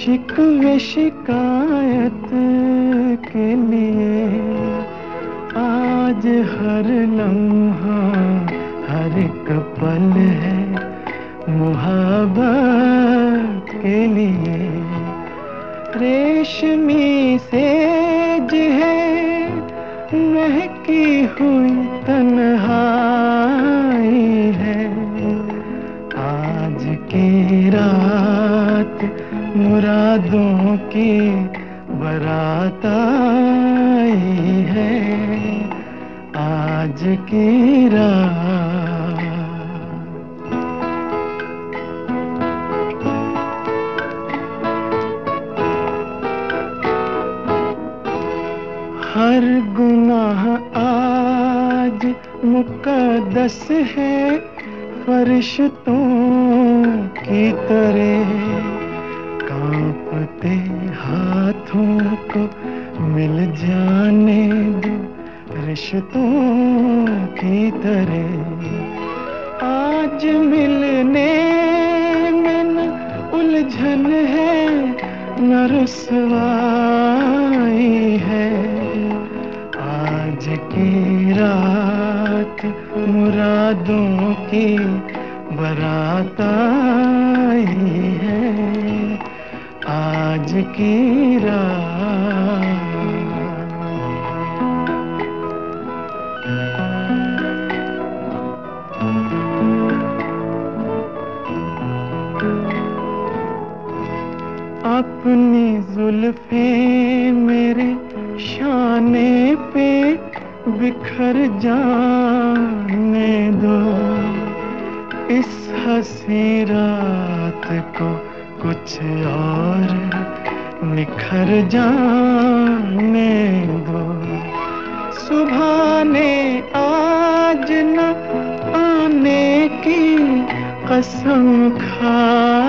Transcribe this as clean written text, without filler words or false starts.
शिकवे शिकायत के लिए आज हर लम्हा हर एक पल है मुहब्बत के लिए। रेशमी सेज है महकी हुई तन्हाई है। आज की रात मुरादों की बारात आई है। आज की रात हर गुनाह आज मुक़द्दस है फरिश्तों की तरह। कांपते हाथों को मिल जाने दो रिश्तों की तरह। आज मिलने में न उलझन है न रुसवाई है। आज की रात मुरादों की बारात आई है। आज की रात अपनी जुल्फें मेरे शाने पे बिखर जाने दो। इस हंसी रात को कुछ और निखर जाने दो। सुबह ने आज न आने की कसम खा